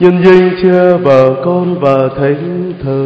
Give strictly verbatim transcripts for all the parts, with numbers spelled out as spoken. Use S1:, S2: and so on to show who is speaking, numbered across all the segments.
S1: nhân danh Cha và Con và Thánh Thần.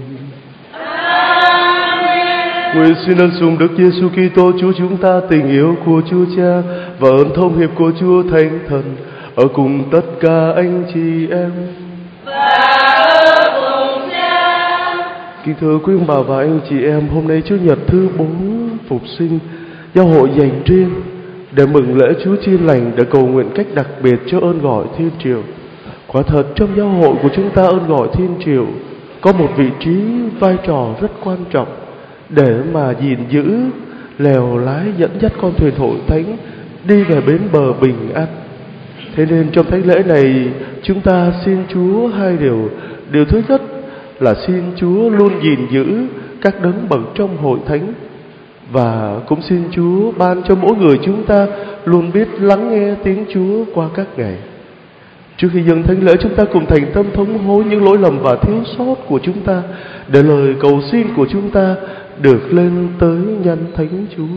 S1: Nguyện xin ân sủng Đức Giêsu Kitô Chúa chúng ta, tình yêu của Chúa Cha và ơn thông hiệp của Chúa Thánh Thần ở cùng tất cả anh chị em.
S2: Và ở cùng Cha.
S1: Kính thưa quý ông bà và anh chị em, hôm nay Chủ nhật thứ bốn Phục sinh, giáo hội dành riêng để mừng lễ Chúa Chiên Lành, để cầu nguyện cách đặc biệt cho ơn gọi Thiên Triều. Quả thật trong giáo hội của chúng ta, ơn gọi Thiên Triều có một vị trí vai trò rất quan trọng để mà gìn giữ, lèo lái, dẫn dắt con thuyền hội thánh đi về bến bờ bình an. Thế nên trong thánh lễ này, chúng ta xin Chúa hai điều. Điều thứ nhất là xin Chúa luôn gìn giữ các đấng bậc trong hội thánh, và cũng xin Chúa ban cho mỗi người chúng ta luôn biết lắng nghe tiếng Chúa qua các ngày. Trước khi dâng thánh lễ, chúng ta cùng thành tâm thống hối những lỗi lầm và thiếu sót của chúng ta, để lời cầu xin của chúng ta được lên tới nhân thánh Chúa.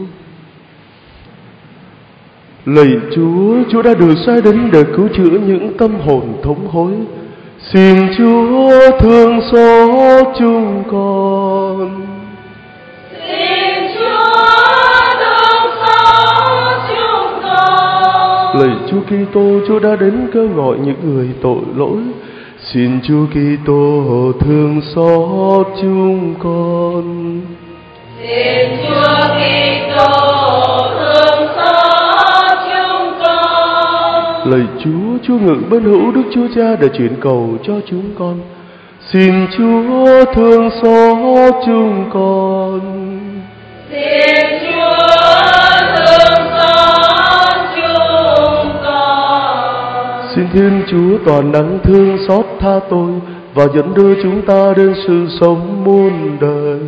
S1: Lạy Chúa, Chúa đã được sai đến để cứu chữa những tâm hồn thống hối. Xin Chúa thương xót chúng con.
S2: Xin Chúa thương xót chúng con.
S1: Lạy Chúa Kitô, Chúa đã đến kêu gọi những người tội lỗi. Xin Chúa Kitô thương xót chúng con.
S2: Xin Chúa Kitô thương xót chúng con.
S1: Lạy Chúa, Chúa ngự bên hữu Đức Chúa Cha để chuyển cầu cho chúng con. Xin Chúa thương xót chúng con.
S2: Xin Chúa thương xót chúng con.
S1: Xin Thiên Chúa toàn năng thương xót tha tội và dẫn đưa chúng ta đến sự sống muôn đời.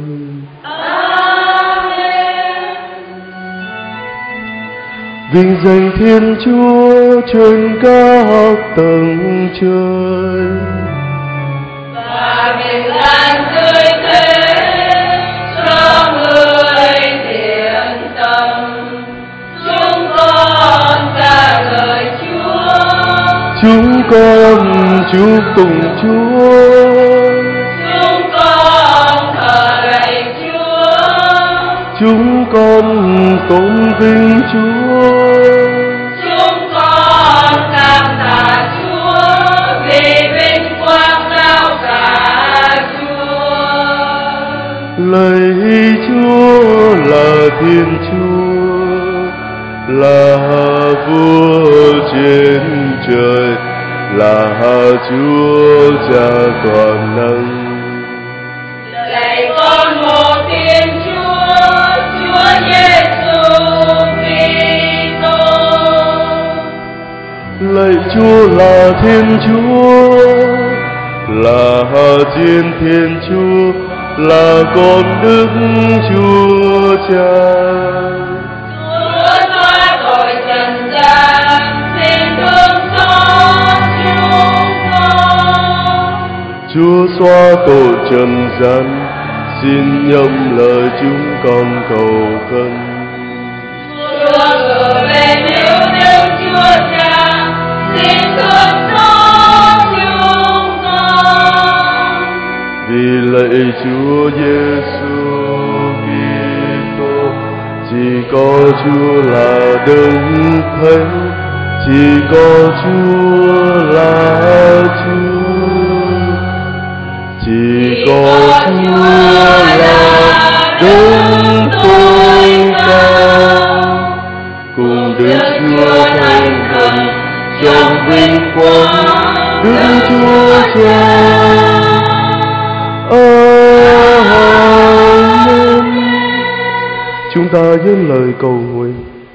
S1: Vinh danh Thiên Chúa trên các tầng trời,
S2: và bình an tươi thế cho người thiện tâm. Chúng con ca ngợi Chúa.
S1: chúng con chúc tụng Chúa.
S2: Chúng con thờ lạy Chúa.
S1: Chúng con tôn vinh Chúa.
S2: Chúng con cảm tạ Chúa vì vinh quang cao cả Chúa.
S1: Lạy Chúa là Thiên Chúa, là Vua trên trời, là Chúa Cha toàn năng.
S2: Lạy con một Thiên Chúa, Chúa Giêsu Kitô.
S1: Lạy Chúa là Thiên Chúa, là Thiên Thiên Chúa, là con Đức Chúa Cha.
S2: Chúa xóa tội trần gian, xin thương xót chúng con.
S1: Chúa xóa tội trần gian, xin nhậm lời chúng con cầu khấn.
S2: Chúa ngự lên yêu nước Chúa Cha, xin thương xót chúng con.
S1: Vì lạy Chúa Giêsu Kitô, chỉ có Chúa là Đấng Thánh, chỉ có Chúa là Chúa, chỉ có Chúa là Đấng tối cao, cùng Đức Chúa Thánh Thần trong vinh quang Đức Chúa Cha. Amen. Chúng ta dâng lời cầu nguyện.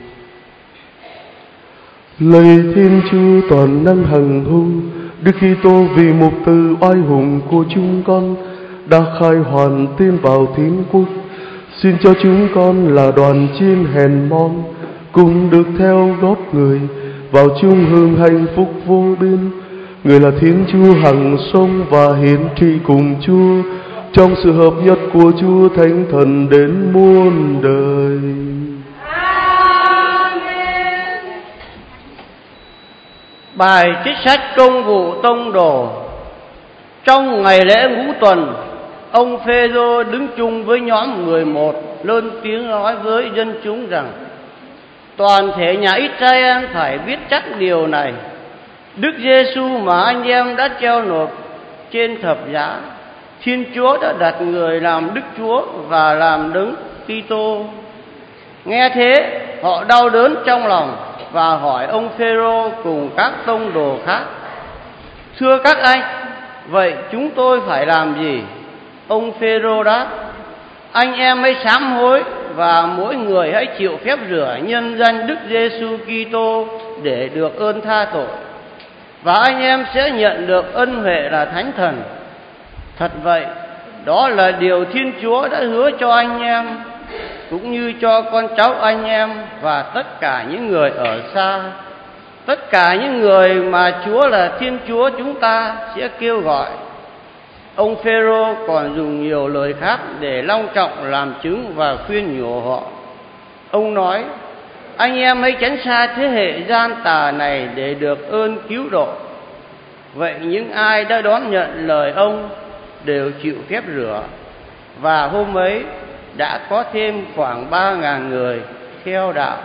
S1: Lạy Thiên Chúa toàn năng hằng hùng, Đức Kitô vì mục từ oai hùng của chúng con đã khai hoàn tin vào Thiên Quốc. Xin cho chúng con là đoàn chiên hèn mọn, cùng được theo gót người vào chung hương hạnh phúc vô biên. Người là Thiên Chúa hằng sống và hiển trị cùng Chúa trong sự hợp nhất của Chúa Thánh Thần đến muôn đời.
S2: Amen.
S3: Bài trích sách Công vụ Tông Đồ. Trong ngày lễ ngũ tuần, ông Phêrô đứng chung với nhóm mười một lớn tiếng nói với dân chúng rằng: toàn thể nhà Israel phải biết chắc điều này. Đức Giêsu mà anh em đã treo nộp trên thập giá, Thiên Chúa đã đặt người làm Đức Chúa và làm Đấng Kitô. Nghe thế, họ đau đớn trong lòng và hỏi ông Phêrô cùng các tông đồ khác: thưa các anh, vậy chúng tôi phải làm gì? Ông Phêrô đáp: anh em hãy sám hối và mỗi người hãy chịu phép rửa nhân danh Đức Giêsu Kitô để được ơn tha tội, và anh em sẽ nhận được ân huệ là Thánh Thần. Thật vậy, đó là điều Thiên Chúa đã hứa cho anh em, cũng như cho con cháu anh em và tất cả những người ở xa, tất cả những người mà Chúa là Thiên Chúa chúng ta sẽ kêu gọi. Ông Phêrô còn dùng nhiều lời khác để long trọng làm chứng và khuyên nhủ họ. Ông nói: anh em hãy tránh xa thế hệ gian tà này để được ơn cứu độ. Vậy những ai đã đón nhận lời ông đều chịu phép rửa, và hôm ấy đã có thêm khoảng ba ngàn người theo đạo.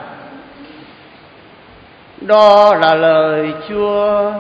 S3: Đó là lời Chúa.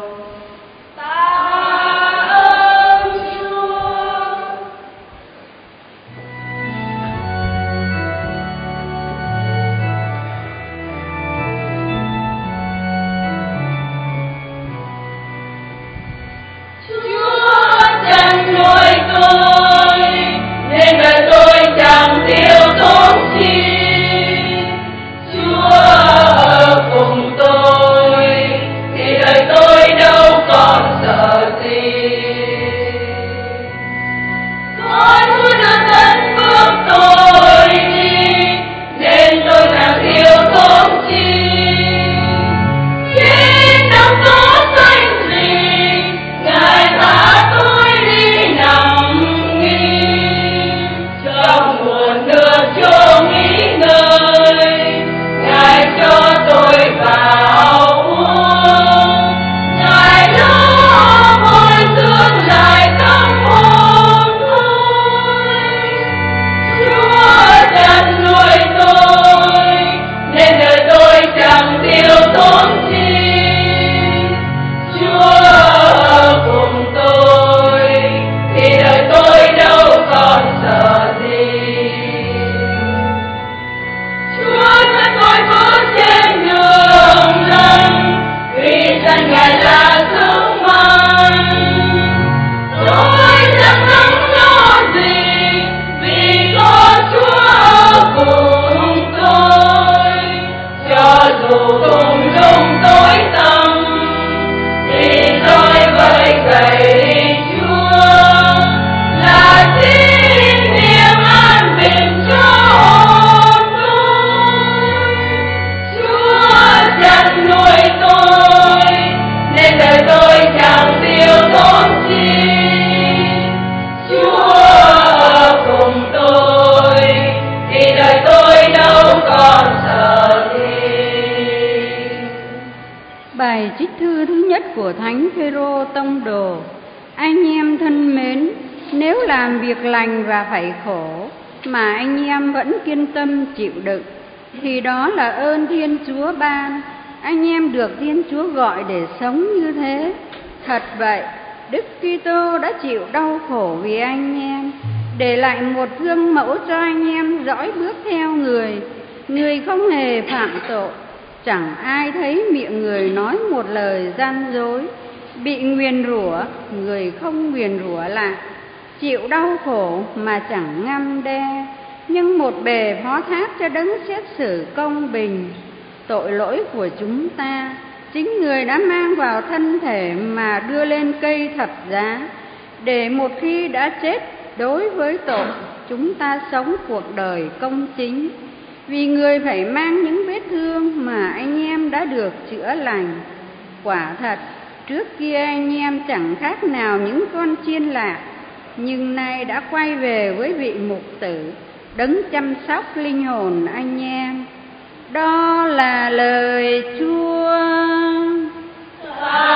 S4: Bài trích thư thứ nhất của Thánh Phêrô Tông Đồ. Anh em thân mến, nếu làm việc lành và phải khổ mà anh em vẫn kiên tâm chịu đựng, thì đó là ơn Thiên Chúa ban. Anh em được Thiên Chúa gọi để sống như thế. Thật vậy, Đức Kitô đã chịu đau khổ vì anh em, để lại một gương mẫu cho anh em dõi bước theo người. Người không hề phạm tội, chẳng ai thấy miệng người nói một lời gian dối. Bị nguyền rủa, người không nguyền rủa lại. Chịu đau khổ mà chẳng ngăm đe, nhưng một bề phó thác cho đấng xét xử công bình. Tội lỗi của chúng ta, chính người đã mang vào thân thể mà đưa lên cây thập giá, để một khi đã chết đối với tội, chúng ta sống cuộc đời công chính. Vì người phải mang những vết thương mà anh em đã được chữa lành. Quả thật, trước kia anh em chẳng khác nào những con chiên lạc, nhưng nay đã quay về với vị mục tử, đấng chăm sóc linh hồn anh em. Đó là lời Chúa.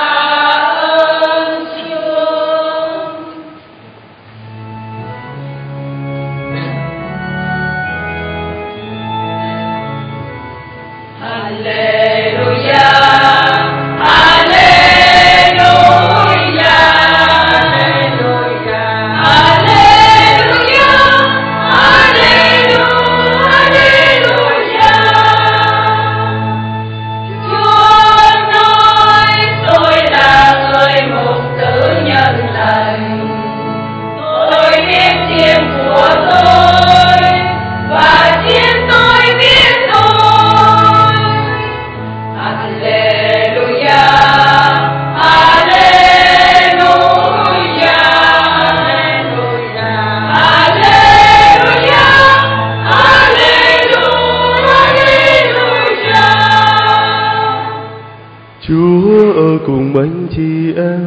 S2: Alleluia, Alleluia, Alleluia, Alleluia, Alleluia.
S1: Chúa ở cùng anh chị em.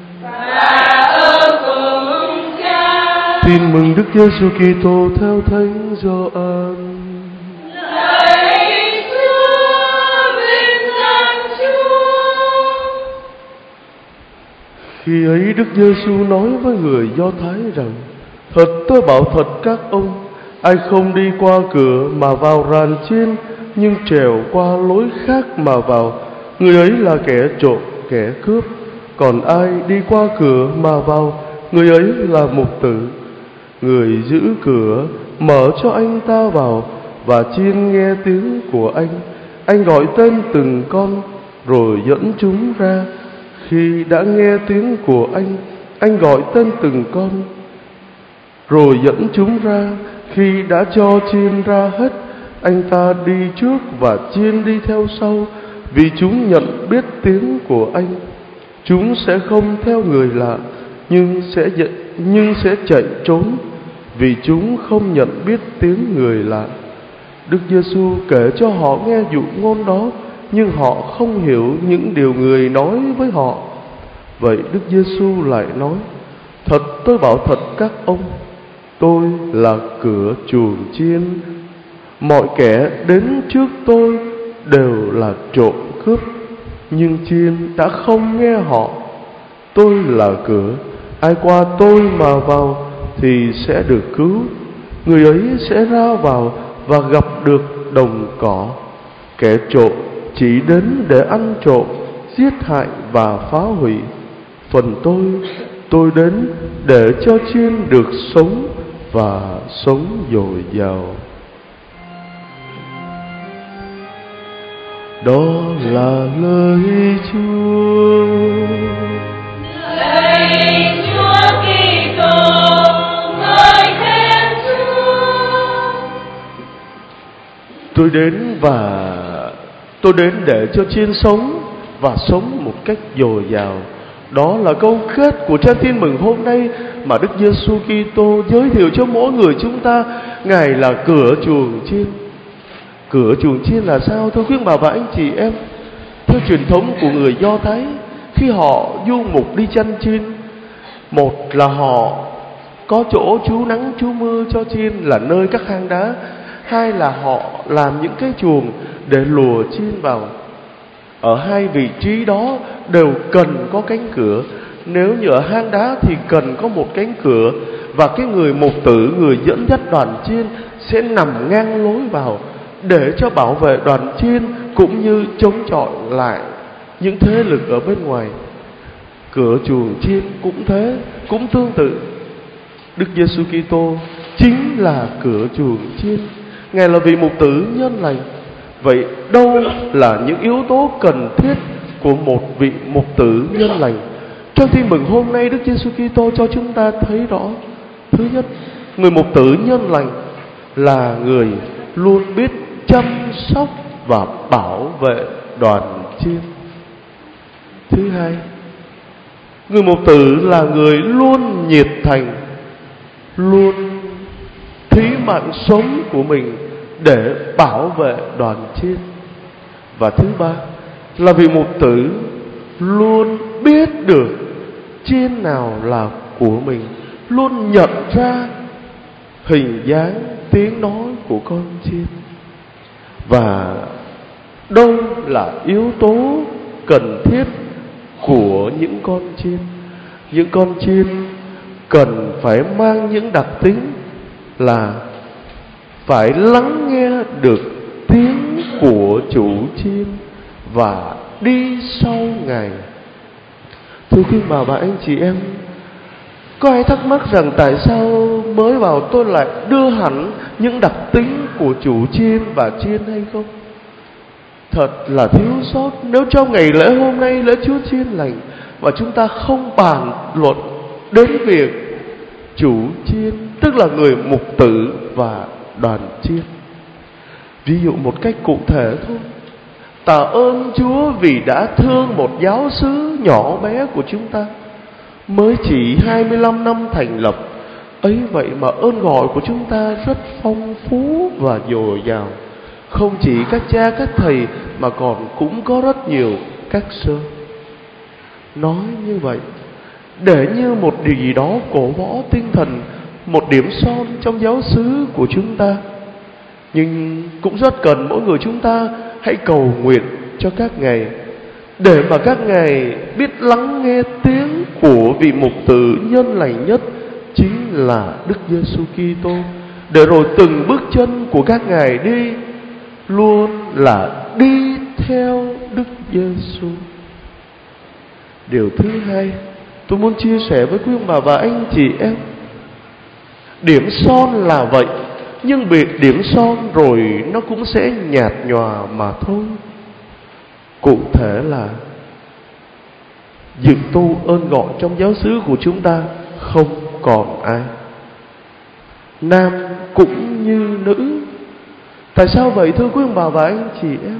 S1: Tin mừng Đức Giêsu Kitô theo Thánh Gioan.
S2: Lạy Chúa, vinh danh Chúa.
S1: Khi ấy Đức Giêsu nói với người Do Thái rằng: Thật tôi bảo thật các ông, ai không đi qua cửa mà vào ràn chiên, nhưng trèo qua lối khác mà vào, người ấy là kẻ trộm, kẻ cướp. Còn ai đi qua cửa mà vào, người ấy là mục tử. Người giữ cửa mở cho anh ta vào, và chiên nghe tiếng của anh. Anh gọi tên từng con rồi dẫn chúng ra. Khi đã nghe tiếng của anh, anh gọi tên từng con rồi dẫn chúng ra. Khi đã cho chiên ra hết, anh ta đi trước và chiên đi theo sau, vì chúng nhận biết tiếng của anh. Chúng sẽ không theo người lạ, nhưng sẽ nhưng sẽ chạy trốn, vì chúng không nhận biết tiếng người lạ. Đức Giêsu kể cho họ nghe dụ ngôn đó, nhưng họ không hiểu những điều người nói với họ. Vậy Đức Giêsu lại nói: Thật tôi bảo thật các ông, tôi là cửa chuồng chiên. Mọi kẻ đến trước tôi đều là trộm cướp, nhưng chiên đã không nghe họ. Tôi là cửa, ai qua tôi mà vào thì sẽ được cứu. Người ấy sẽ ra vào và gặp được đồng cỏ. Kẻ trộm chỉ đến để ăn trộm, giết hại và phá hủy. Phần tôi, tôi đến để cho chiên được sống và sống dồi dào. Đó là lời Chúa.
S2: Lạy Chúa Kitô, ngợi khen Chúa.
S1: Tôi đến và tôi đến để cho chiên sống và sống một cách dồi dào. Đó là câu kết của trang tin mừng hôm nay mà Đức Giêsu Kitô giới thiệu cho mỗi người chúng ta. Ngài là cửa chuồng chiên. Cửa chuồng chiên là sao thưa quý bà và anh chị em? Theo truyền thống của người Do Thái, khi họ du mục đi chăn chiên, một là họ có chỗ trú nắng trú mưa cho chiên là nơi các hang đá, hai là họ làm những cái chuồng để lùa chiên vào. Ở hai vị trí đó đều cần có cánh cửa. Nếu như ở hang đá thì cần có một cánh cửa, và cái người mục tử, người dẫn dắt đoàn chiên sẽ nằm ngang lối vào để cho bảo vệ đoàn chiên, cũng như chống chọi lại những thế lực ở bên ngoài. Cửa chuồng chiên cũng thế, cũng tương tự. Đức Giêsu Kitô chính là cửa chuồng chiên. Ngài là vị mục tử nhân lành. Vậy đâu là những yếu tố cần thiết của một vị mục tử nhân lành? Trong tin mừng hôm nay, Đức Giêsu Kitô cho chúng ta thấy rõ. Thứ nhất, người mục tử nhân lành là người luôn biết chăm sóc và bảo vệ đoàn chiên. Thứ hai, người mục tử là người luôn nhiệt thành, luôn thí mạng sống của mình để bảo vệ đoàn chiên. Và thứ ba là vị mục tử luôn biết được chiên nào là của mình, luôn nhận ra hình dáng, tiếng nói của con chiên. Và đâu là yếu tố cần thiết của những con chiên? Những con chiên cần phải mang những đặc tính là phải lắng nghe được tiếng của chủ chiên và đi sau Ngài. Thưa quý bà và anh chị em, có ai thắc mắc rằng tại sao mới vào tôi lại đưa hẳn những đặc tính của chủ chiên và chiên hay không? Thật là thiếu sót nếu trong ngày lễ hôm nay, lễ Chúa Chiên Lành, và chúng ta không bàn luận đến việc chủ chiên, tức là người mục tử và đoàn chiên. Ví dụ một cách cụ thể thôi, Tạ ơn Chúa vì đã thương một giáo xứ nhỏ bé của chúng ta, mới chỉ hai mươi lăm năm thành lập. Ấy vậy mà ơn gọi của chúng ta rất phong phú và dồi dào. Không chỉ các cha các thầy mà còn cũng có rất nhiều các sơ. Nói như vậy để như một điều gì đó cổ võ tinh thần, một điểm son trong giáo xứ của chúng ta. Nhưng cũng rất cần mỗi người chúng ta hãy cầu nguyện cho các ngài, để mà các ngài biết lắng nghe tiếng của vị mục tử nhân lành nhất, chính là Đức Giêsu Kitô, để rồi từng bước chân của các ngài đi luôn là đi theo Đức Giêsu. Điều thứ hai tôi muốn chia sẻ với quý ông bà và anh chị em, điểm son là vậy, nhưng bị điểm son rồi nó cũng sẽ nhạt nhòa mà thôi. Cụ thể là dự tu ơn gọi trong giáo xứ của chúng ta không còn ai, nam cũng như nữ. Tại sao vậy thưa quý ông bà và anh chị em?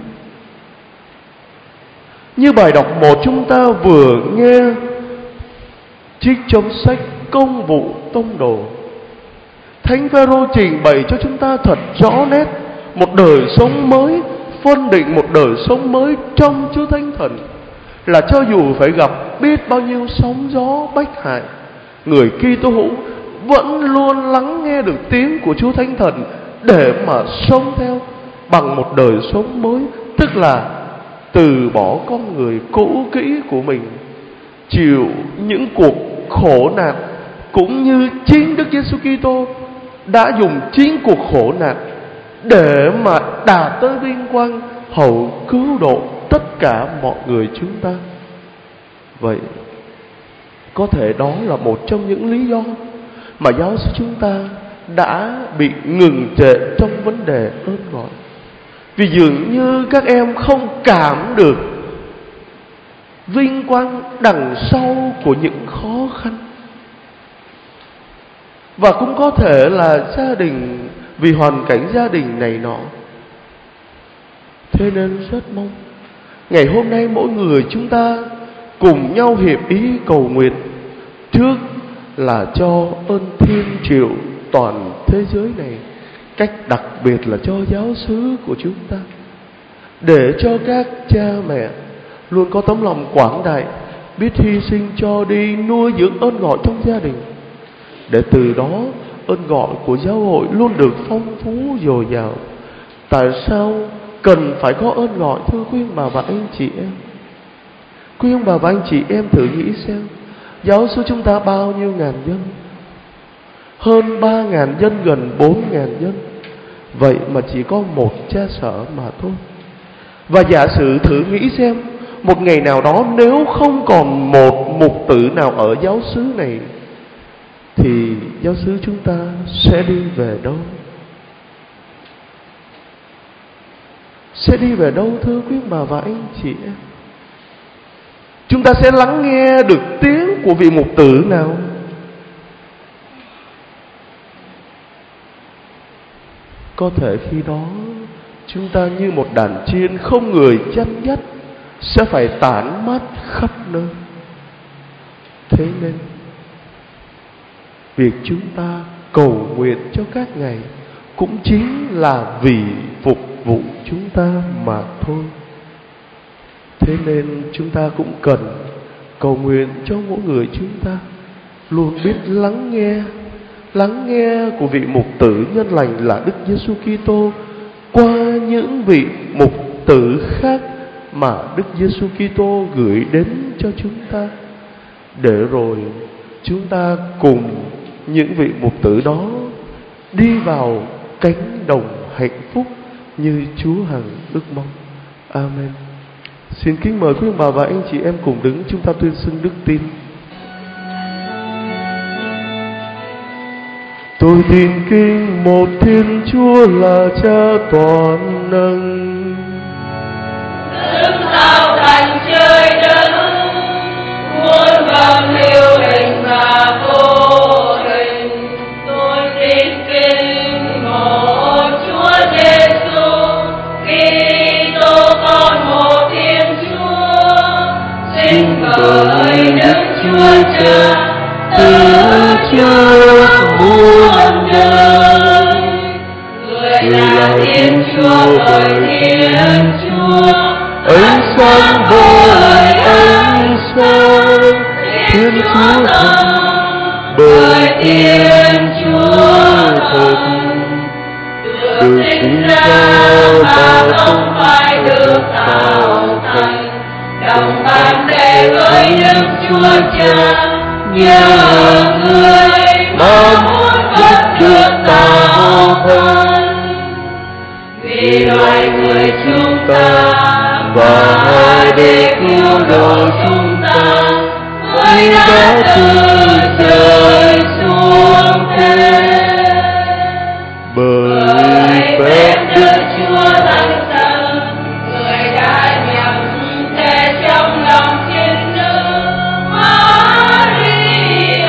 S1: Như bài đọc một chúng ta vừa nghe trích trong sách Công vụ Tông Đồ, Thánh Phêrô trình bày cho chúng ta thật rõ nét một đời sống mới, phân định một đời sống mới trong Chúa Thánh Thần, là cho dù phải gặp biết bao nhiêu sóng gió bách hại, người Kitô hữu vẫn luôn lắng nghe được tiếng của Chúa Thánh Thần để mà sống theo bằng một đời sống mới, tức là từ bỏ con người cũ kỹ của mình, chịu những cuộc khổ nạn, cũng như chính Đức Giêsu Kitô đã dùng chính cuộc khổ nạn để mà đạt tới vinh quang hầu cứu độ tất cả mọi người chúng ta. Vậy có thể đó là một trong những lý do mà giáo sư chúng ta đã bị ngừng trệ trong vấn đề ơn gọi, vì dường như các em không cảm được vinh quang đằng sau của những khó khăn. Và cũng có thể là gia đình, vì hoàn cảnh gia đình này nọ. Thế nên rất mong ngày hôm nay mỗi người chúng ta cùng nhau hiệp ý cầu nguyện, trước là cho ơn thiên triệu toàn thế giới này, cách đặc biệt là cho giáo xứ của chúng ta, để cho các cha mẹ luôn có tấm lòng quảng đại, biết hy sinh cho đi nuôi dưỡng ơn gọi trong gia đình, để từ đó ơn gọi của giáo hội luôn được phong phú dồi dào. Tại sao cần phải có ơn gọi thưa quý ông bà và anh chị em? Quý ông bà và anh chị em thử nghĩ xem, giáo xứ chúng ta bao nhiêu ngàn dân? Hơn ba ngàn dân, gần bốn ngàn dân. Vậy mà chỉ có một cha sở mà thôi. Và giả sử thử nghĩ xem, một ngày nào đó nếu không còn một mục tử nào ở giáo xứ này, thì giáo xứ chúng ta sẽ đi về đâu? Sẽ đi về đâu thưa quý bà và anh chị em? Chúng ta sẽ lắng nghe được tiếng của vị mục tử nào? Có thể khi đó chúng ta như một đàn chiên không người chăn dắt, sẽ phải tản mát khắp nơi. Thế nên việc chúng ta cầu nguyện cho các ngài cũng chính là vì phục vụ chúng ta mà thôi. Thế nên chúng ta cũng cần cầu nguyện cho mỗi người chúng ta luôn biết lắng nghe, lắng nghe của vị mục tử nhân lành là Đức Giêsu Kitô qua những vị mục tử khác mà Đức Giêsu Kitô gửi đến cho chúng ta, để rồi chúng ta cùng những vị mục tử đó đi vào cánh đồng hạnh phúc như Chúa hằng ước mong. Amen. Xin kính mời quý ông bà và anh chị em cùng đứng, chúng ta tuyên xưng đức tin. Tôi tin kính một Thiên Chúa là Cha toàn năng,
S2: Đứng sao thành trời đất, muôn vàn hiệu hình và vô hình. Tôi tin kính một Chúa Giêsu Kitô con một Cha từ trước muôn đời. Người là Thiên Chúa bởi Thiên Chúa,
S1: ánh sáng bởi ánh sáng, Thiên Chúa thật bởi Thiên Chúa thật, được sinh ra mà không phải được tạo thành,
S2: đồng bàn tay với Đức Chúa Cha, nhờ người mà muôn vật được tạo thành. Vì loài người chúng ta và để cứu độ chúng ta, người đã từ trời xuống thế.
S1: bởi phép
S2: Đức Chúa Thánh Thần, người đã nhận thể trong lòng thiên nữ Maria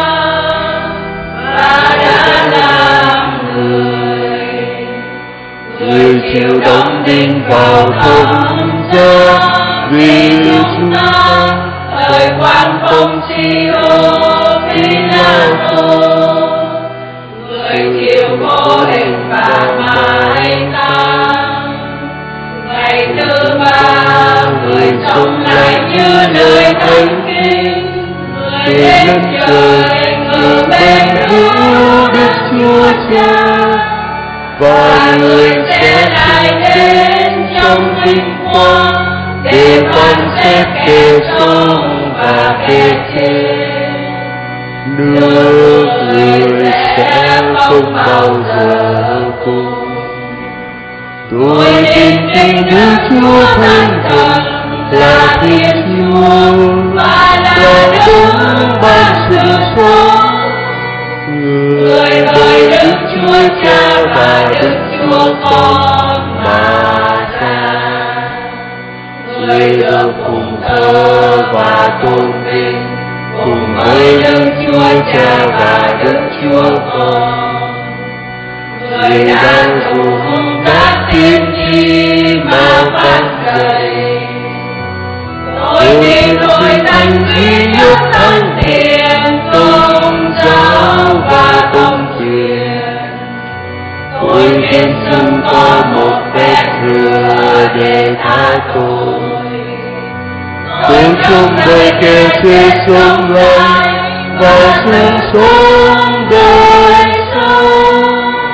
S2: và đã làm người.
S1: người chịu đóng đinh vào thập giá vì chúng ta,
S2: thời quan Phong Chiô Phi-la-tô, người chịu vô hình và mai táng. Ngày thứ ba, người sống lại như lời thánh kinh, người lên trời ngự bên hữu Đức Chúa Cha,
S1: và
S2: người sẽ lại đến trong vinh quang để phán xét kẻ sống và kẻ chết.
S1: nước người sẽ không bao giờ cùng. Tôi tin tin Đức Chúa Thánh Thần là Thiên Chúa
S2: và là
S1: là
S2: Đấng
S1: đấng ban sự sống, người bởi Đức Chúa Cha và Đức Chúa Con mà ra. Người được cùng thờ và tôn vinh cùng với Đức Chúa Cha và Đức Chúa Con. Người đang dùng các tiên tri mà phán dạy.
S2: Tôi tin Hội Thánh duy nhất thánh thiện, công giáo và công truyền.
S1: Tôi tin xưng có một phép thừa để tha tội. Tôi chung đời kẻ sẽ sống lại và sinh sống đời sống.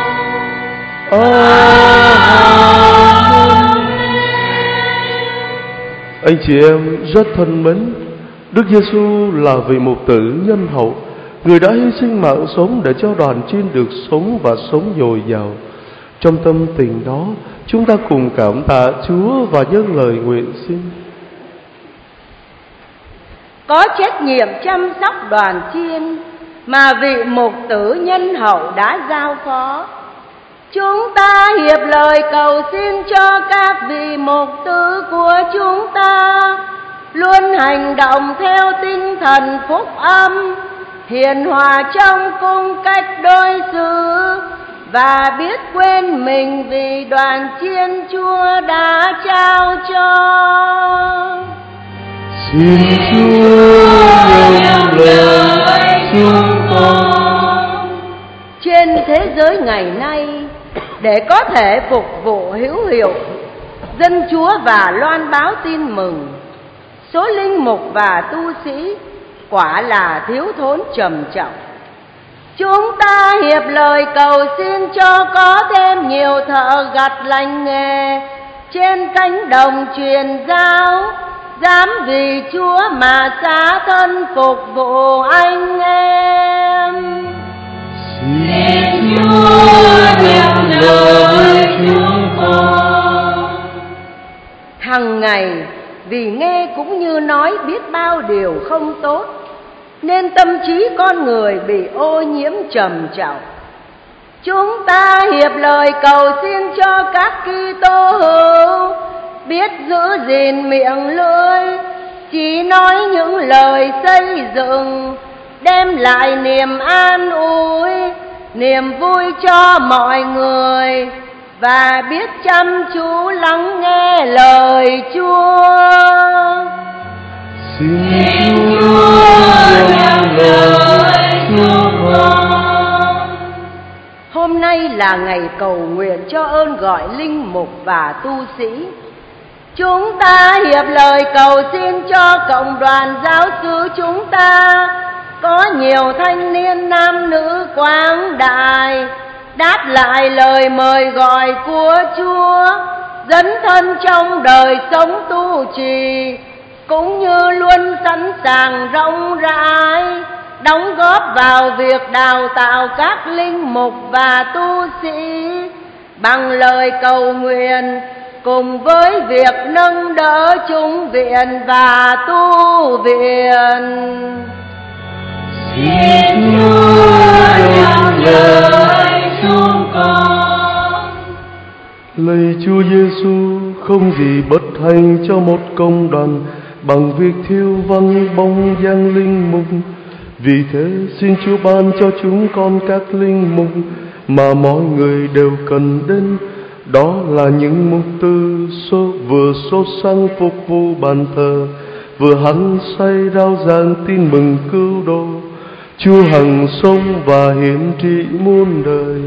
S1: Amen. Anh chị em rất thân mến, Đức Giêsu là vị mục tử nhân hậu, người đã hy sinh mạng sống để cho đoàn chiên được sống và sống dồi dào. Trong tâm tình đó, chúng ta cùng cảm tạ Chúa và nhân lời nguyện xin.
S5: Có trách nhiệm chăm sóc đoàn chiên mà vị mục tử nhân hậu đã giao phó, chúng ta hiệp lời cầu xin cho các vị mục tử của chúng ta luôn hành động theo tinh thần phúc âm, hiền hòa trong cung cách đối xử và biết quên mình vì đoàn chiên Chúa đã trao cho.
S1: Xin Chúa nhận lời chúng con.
S5: Trên thế giới ngày nay, để có thể phục vụ hữu hiệu dân Chúa và loan báo tin mừng, số linh mục và tu sĩ quả là thiếu thốn trầm trọng. Chúng ta hiệp lời cầu xin cho có thêm nhiều thợ gặt lành nghề trên cánh đồng truyền giáo, dám vì Chúa mà xá thân phục vụ anh em.
S1: Xin Chúa nhận lời chúng con.
S5: Hằng ngày vì nghe cũng như nói biết bao điều không tốt, nên tâm trí con người bị ô nhiễm trầm trọng. Chúng ta hiệp lời cầu xin cho các Kitô hữu biết giữ gìn miệng lưỡi, chỉ nói những lời xây dựng, đem lại niềm an ủi, niềm vui cho mọi người, và biết chăm chú lắng nghe lời Chúa.
S1: Xin Chúa
S5: đây là ngày cầu nguyện cho ơn gọi linh mục và tu sĩ. Chúng ta hiệp lời cầu xin cho cộng đoàn giáo xứ chúng ta có nhiều thanh niên nam nữ quảng đại đáp lại lời mời gọi của Chúa, dấn thân trong đời sống tu trì, cũng như luôn sẵn sàng rộng rãi đóng góp vào việc đào tạo các linh mục và tu sĩ bằng lời cầu nguyện, cùng với việc nâng đỡ chúng viện và tu viện.
S2: Xin Chúa nhận lời chúng con.
S1: Lạy Chúa Giêsu, không gì bất thành cho một công đoàn bằng việc thiêu vắng bóng dáng linh mục. Vì thế xin Chúa ban cho chúng con các linh mục mà mọi người đều cần đến, đó là những mục tư số vừa sốt sắng phục vụ bàn thờ, vừa hăng say rao giảng tin mừng cứu độ. Chúa hằng sống và hiển trị muôn đời.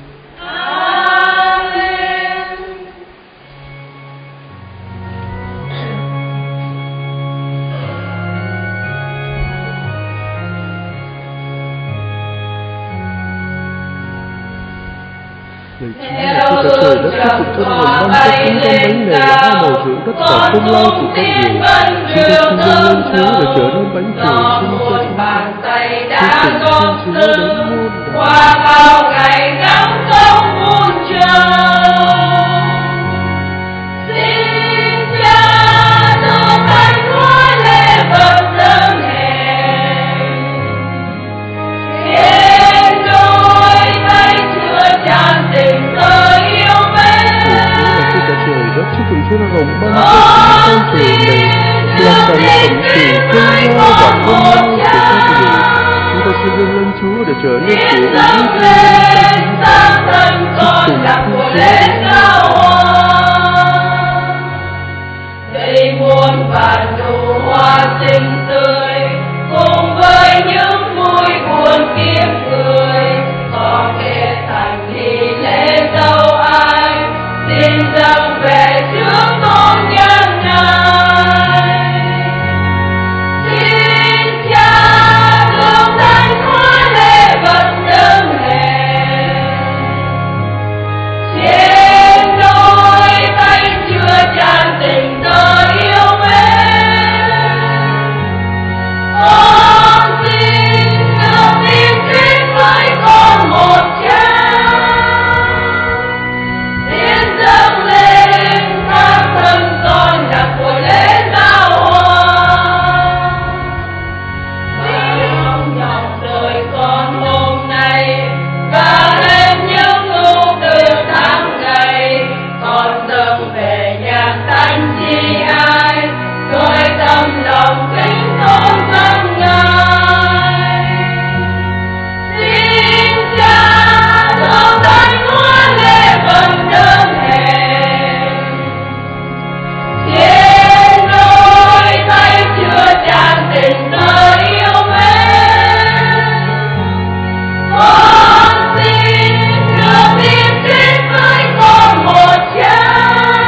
S2: Nếu ước chậm của bay lên cao,
S1: đất và công lao của con người, chúng ta xin dâng lên Chúa để trở nên bánh phù sinh cho chúng
S2: bàn
S1: ta.
S2: tay đã góp
S1: Chúa đến
S2: sức
S1: muôn
S2: qua bao ngày gắng công muôn trầu. Xin Cha từ thánh hóa lễ vật dâng hẹn, trên đôi tay chưa tràn tình thơ yêu mến.
S1: Chúa cả trời đất, chúc mừng Chúa đã rộng ban cho chúng con trời này là sản phẩm từ công lao và công lao của các người. Chúng ta xin dâng lên Chúa để trở nên của ý
S2: Dâng lên sáng thần con là của lễ giao hoàng, đầy muôn vàn nụ hoa xinh tươi cùng với những vui buồn kiếm cười, có thể thành đi lễ dâu ai xin dâng về trước tôn nhân ngài. Xin Cha thương thánh hóa lễ vật dâng hẹn, trên đôi tay chưa tràn tình thơ yêu mến. Con xin được tin kết với con một Cha, xin dâng lên các thân con là của lễ giao hoàng. Trong nhọc đời con hôm nay và lên những ưu tư tháng ngày, con dâng về nhà thánh chi ai, tôi tâm lòng kính tôn dân ngài. Xin Cha thương thánh hóa lễ vật dâng hẹn, trên đôi tay chưa tràn tình thơ yêu mến. Con xin được liên kết với con một Cha,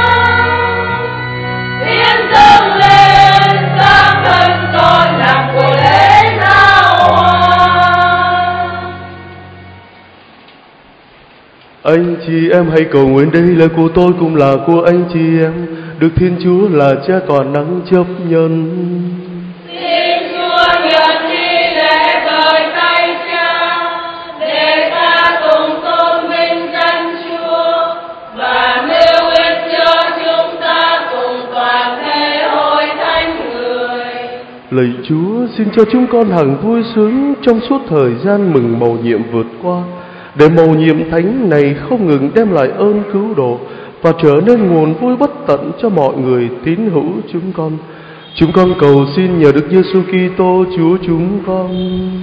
S2: xin dâng lên xác thân con làm của lễ giao hoàng.
S1: Anh chị em hãy cầu nguyện đây là của tôi cũng là của anh chị em, được Thiên Chúa là Cha toàn năng chấp nhận.
S2: Xin Chúa nhận đi lễ đời tay Cha, để ta cùng tôn vinh danh Chúa và nêu ích cho chúng ta cùng toàn thể hội thánh người.
S1: Lạy Chúa, xin cho chúng con hằng vui sướng trong suốt thời gian mừng mầu nhiệm vượt qua, để mầu nhiệm thánh này không ngừng đem lại ơn cứu độ và trở nên nguồn vui bất tận cho mọi người tín hữu chúng con. Chúng con cầu xin nhờ Đức Giêsu Kitô Chúa chúng con.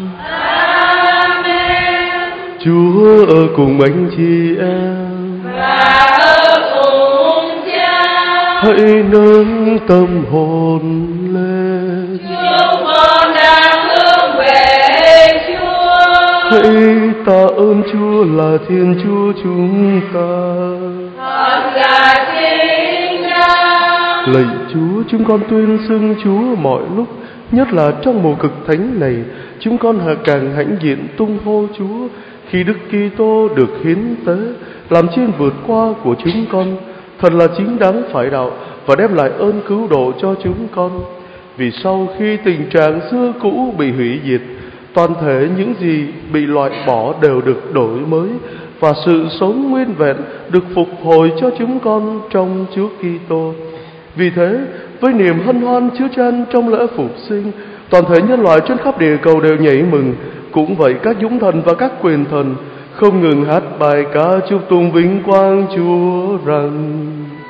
S2: Amen.
S1: Chúa ở cùng anh chị em.
S2: Và ở cùng Cha.
S1: Hãy nâng tâm hồn lên.
S2: Chúng con đang hướng về Chúa.
S1: Hãy tạ ơn ơn Chúa là Thiên Chúa chúng ta.
S2: Thật là chính đáng.
S1: Lạy Chúa, chúng con tuyên xưng Chúa mọi lúc, nhất là trong mùa cực thánh này, chúng con hà càng hãnh diện tung hô Chúa khi Đức Kitô được hiến tế làm trên vượt qua của chúng con, thật là chính đáng phải đạo và đem lại ơn cứu độ cho chúng con. Vì sau khi tình trạng xưa cũ bị hủy diệt, toàn thể những gì bị loại bỏ đều được đổi mới và sự sống nguyên vẹn được phục hồi cho chúng con trong Chúa Kitô. Vì thế, với niềm hân hoan chứa chan trong lễ phục sinh, toàn thể nhân loại trên khắp địa cầu đều nhảy mừng. Cũng vậy, các dũng thần và các quyền thần không ngừng hát bài ca chúc tụng vinh quang Chúa rằng: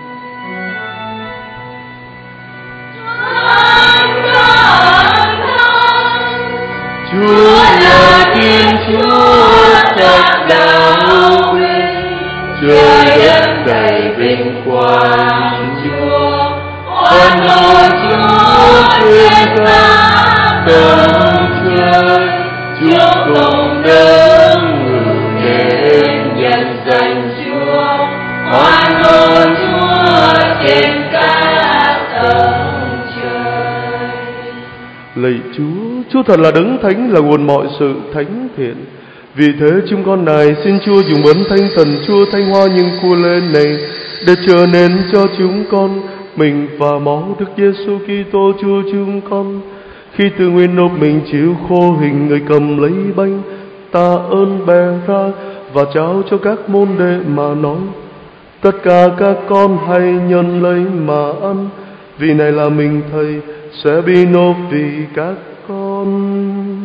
S2: Chúa là Thiên Chúa thật đạo vinh, trời đất đầy vinh quang Chúa, oan hồn Chúa trên khắp tầng trời, chúc tụng đấng ngự đến nhân danh Chúa, oan hồn Chúa trên các tầng trời.
S1: Lạy Chúa, Chúa thật là đấng thánh, là nguồn mọi sự thánh thiện. Vì thế chúng con này xin Chúa dùng ấn thanh thần Chúa thanh hoa những cua lên này để trở nên cho chúng con mình và máu Đức Giêsu Kitô Chúa chúng con. Khi tự nguyện nộp mình chịu khô hình, người cầm lấy bánh tạ ơn bè ra và trao cho các môn đệ mà nói: tất cả các con hãy nhận lấy mà ăn, vì này là mình Thầy sẽ bị nộp vì các con.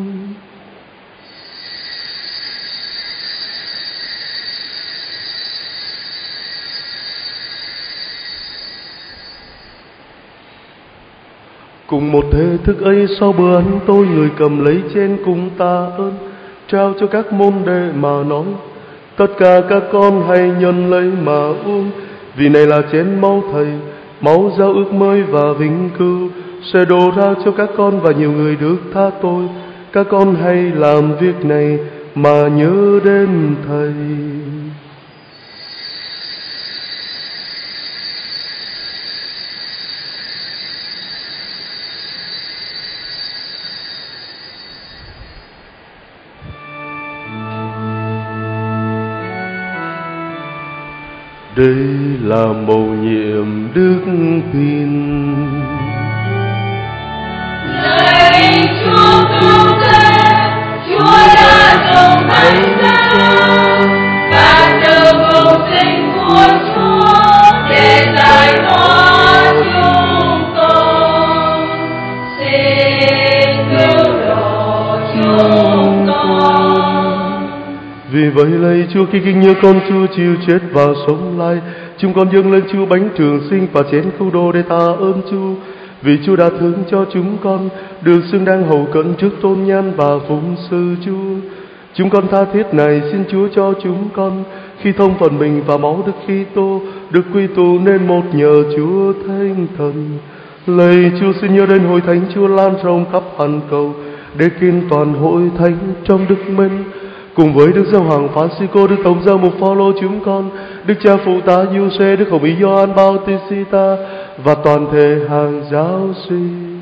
S1: Cùng một thể thức ấy, sau bữa ăn tôi, người cầm lấy chén cùng tạ ơn, trao cho các môn đệ mà nói: tất cả các con hãy nhận lấy mà uống, vì này là chén máu Thầy, máu giao ước mới và vĩnh cửu, sẽ đổ ra cho các con và nhiều người được tha tội. Các con hãy làm việc này mà nhớ đến Thầy. Đây là mầu nhiệm đức tin.
S2: Lạy Chúa cứu thế, Chúa đã dùng thánh giá và từ vùng sinh của Chúa để giải thoát chúng con. Xin cứu độ chúng con.
S1: Vì vậy lạy Chúa, khi kinh nhớ con Chúa chịu chết và sống lại, chúng con dâng lên Chúa bánh trường sinh và chén cứu độ để tạ ơn Chúa. Vì Chúa đã thương cho chúng con được xứng đáng hầu cận trước tôn nhan và phụng sự Chúa. Chúng con tha thiết này xin Chúa cho chúng con khi thông phần mình và máu Đức Kitô được quy tụ nên một nhờ Chúa Thánh Thần. Lạy Chúa, xin nhớ đến hội thánh Chúa lan rộng khắp hoàn cầu để kiên toàn hội thánh trong đức mến. Cùng với Đức Giáo hoàng Francisco, Đức Tổng giáo mục Phaolô chúng con, Đức cha phụ tá Giuse, Đức hồng y Gioan Bautista và toàn thể hàng giáo sĩ.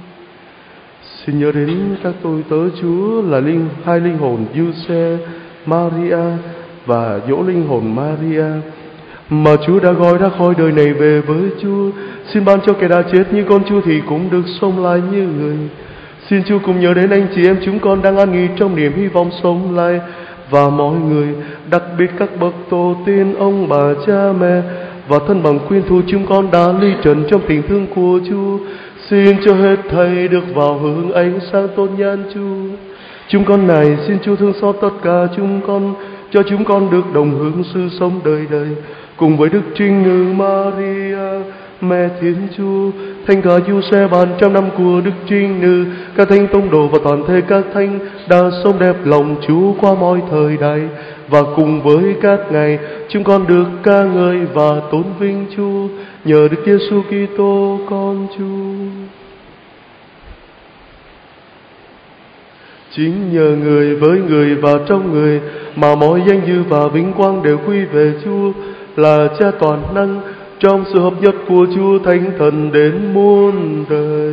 S1: Xin nhớ đến các tôi tớ Chúa là linh hai linh hồn Giuse, Maria và dỗ linh hồn Maria mà Chúa đã gọi ra khỏi đời này về với Chúa. Xin ban cho kẻ đã chết như con Chúa thì cũng được sống lại như người. Xin Chúa cùng nhớ đến anh chị em chúng con đang an nghỉ trong niềm hy vọng sống lại, và mọi người, đặc biệt các bậc tổ tiên, ông bà, cha mẹ và thân bằng quyến thuộc chúng con đã ly trần trong tình thương của Chúa. Xin cho hết thảy được vào hưởng ánh sáng tôn nhan Chúa. Chúng con này xin Chúa thương xót tất cả chúng con, cho chúng con được đồng hưởng sự sống đời đời cùng với Đức Trinh Nữ Maria, Mẹ Thiên Chúa, Thánh cả Giuse bàn trăm năm của Đức Trinh Nữ, các thánh tông đồ và toàn thể các thánh đã sống đẹp lòng Chúa qua mọi thời đại. Và cùng với các ngày chúng con được ca ngợi và tôn vinh Chúa nhờ Đức Giêsu Kitô con Chúa. Chính nhờ người, với người và trong người mà mọi danh dự và vinh quang đều quy về Chúa là Cha toàn năng, trong sự hợp nhất của Chúa Thánh Thần đến muôn đời.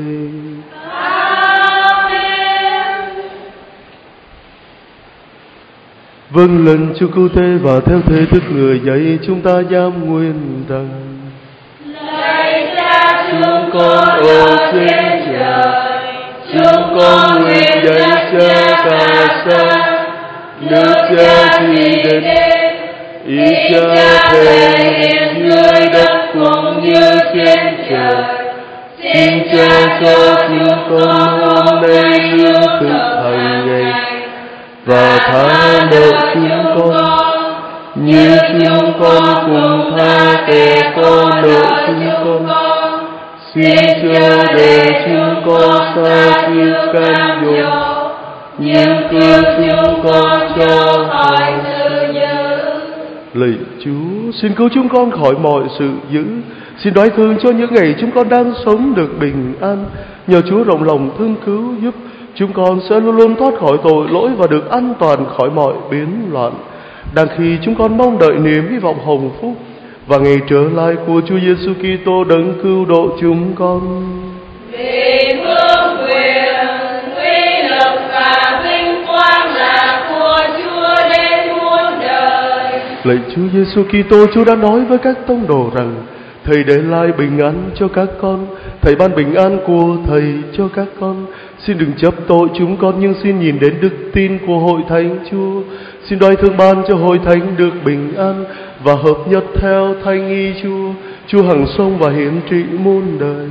S1: Vâng lần Chúa cứu thế và theo thế thức người dạy, chúng ta dám nguyện rằng:
S2: Lạy Cha
S1: chúng con ở trên trời, chúng con nguyện dạy Cha cả xa, nước Cha thì đến, ý Cha thể hiện dưới đất cũng như trên trời. Xin Cha cho chúng con hôm nay lương thực hàng ngày, và tha nợ chúng con như chúng con cùng tha kẻ có nợ chúng con. Xin chớ để chúng con xa chịu cám dỗ, nhưng cứu chúng con cho khỏi sự dữ. Lạy Chúa, xin cứu chúng con khỏi mọi sự dữ. Xin đoái thương cho những ngày chúng con đang sống được bình an. Nhờ Chúa rộng lòng thương cứu giúp, chúng con sẽ luôn luôn thoát khỏi tội lỗi và được an toàn khỏi mọi biến loạn. Đang khi chúng con mong đợi niềm hy vọng hồng phúc và ngày trở lại của Chúa Giêsu Kitô đấng cứu độ chúng con.
S2: Vì vương quyền, uy lực và vinh quang là của Chúa đến muôn đời.
S1: Lạy Chúa Giêsu Kitô, Chúa đã nói với các tông đồ rằng: Thầy để lại bình an cho các con, Thầy ban bình an của Thầy cho các con. Xin đừng chấp tội chúng con, nhưng xin nhìn đến đức tin của hội thánh Chúa. Xin đoái thương ban cho hội thánh được bình an và hợp nhất theo thánh ý Chúa. Chúa hằng sống và hiển trị muôn đời.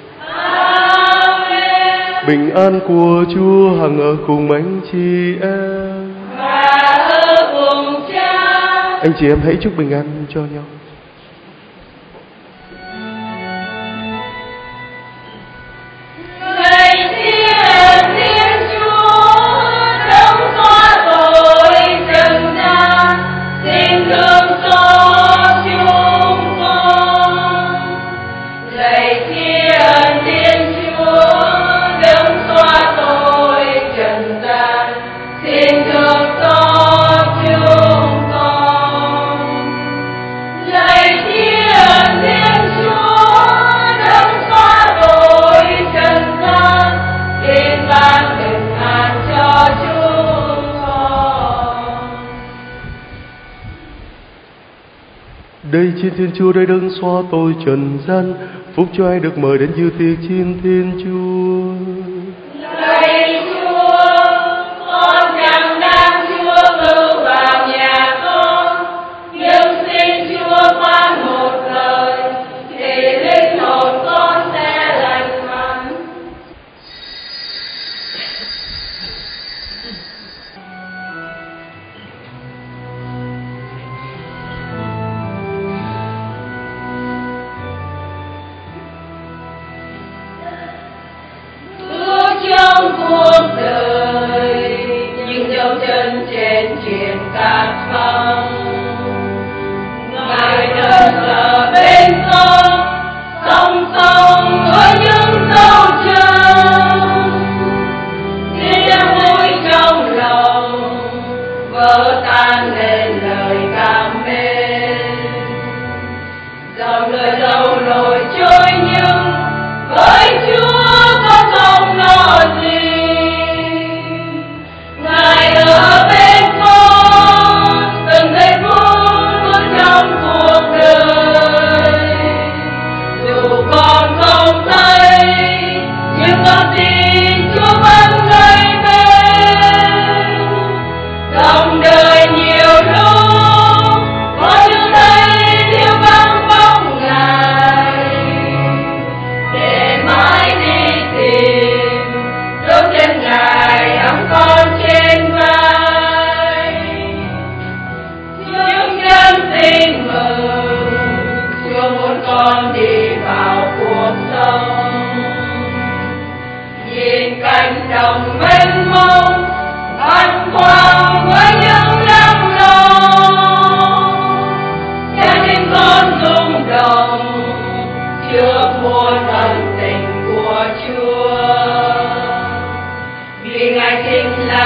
S2: Amen.
S1: Bình an của Chúa hằng ở cùng anh chị em
S2: và ở cùng Cha.
S1: Anh chị em hãy chúc bình an cho nhau. Đây trên Thiên Chúa đây đấng xóa tội trần gian, phúc cho ai được mời đến dự tiệc trên Thiên Chúa.
S2: Lạy Chúa, con chẳng đang Chúa cử vào nhà con, nhưng xin Chúa phán một lời thì linh hồn con sẽ lành mạnh. Trong cuộc đời những dấu chân trên truyền các phong, Ngài đơn ở bên con song song với những dấu chân, niềm vui trong lòng vỡ tan lên lời cảm mến. Dòng đời lâu lội trôi nhưng với Chúa con không lo gì. Ngài ở bên con từng giây phút luôn trong cuộc đời. Dù con không thấy nhưng con tin Chúa vẫn gây bên. Dòng đời nhiều lúc con chưa thấy thiếu vắng bóng Ngài, để mãi đi tìm dấu chân Ngài ấm con trên vai. Những chân tin mừng Chúa muốn con đi vào cuộc sống, nhìn cánh đồng mênh mông băn khoăn với những lắng lo, cho nên con rung động trước muôn ân tình của Chúa. Vì Ngài chính là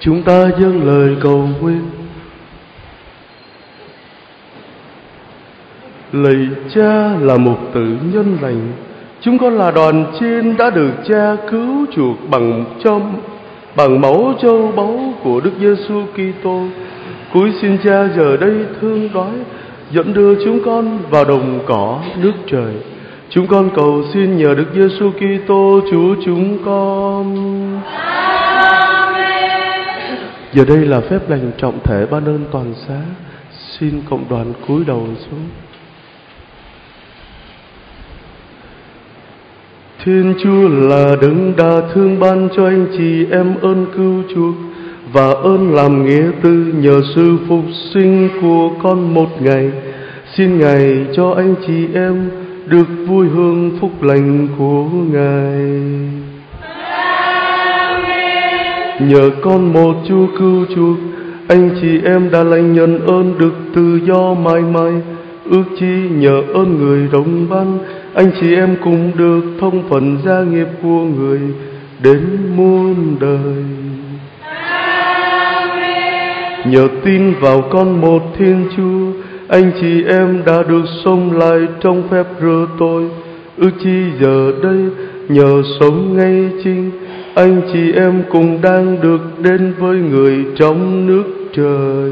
S1: Chúng ta dâng lời cầu nguyện. Lạy Cha là mục tử nhân lành, chúng con là đoàn trên đã được Cha cứu chuộc bằng trong bằng máu châu báu của Đức Giêsu Kitô. Cúi xin Cha giờ đây thương đói, dẫn đưa chúng con vào đồng cỏ nước trời. Chúng con cầu xin nhờ Đức Giêsu Kitô Chúa chúng con.
S2: Amen.
S1: Giờ đây là phép lành trọng thể ban ơn toàn xá. Xin cộng đoàn cúi đầu xuống. Thiên Chúa là đấng đa thương ban cho anh chị em ơn cứu chuộc và ơn làm nghĩa tư nhờ sự phục sinh của con một ngày. Xin Ngài cho anh chị em được vui hương phúc lành của Ngài.
S2: Amen.
S1: Nhờ con một Chúa cứu chuộc, anh chị em đã lãnh nhận ơn được tự do mãi mãi. Ước chi nhờ ơn người đồng ban, anh chị em cùng được thông phần gia nghiệp của người đến muôn đời.
S2: Amen.
S1: Nhờ tin vào con một Thiên Chúa, anh chị em đã được sống lại trong phép rửa tội. Ước chi giờ đây nhờ sống ngay chính, anh chị em cùng đang được đến với người trong nước trời.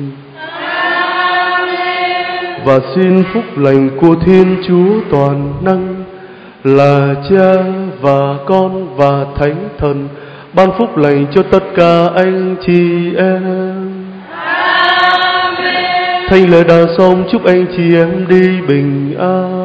S1: Và xin phúc lành của Thiên Chúa toàn năng là Cha và Con và Thánh Thần ban phúc lành cho tất cả anh chị em.
S2: Amen.
S1: Thánh lễ đã xong, chúc anh chị em đi bình an.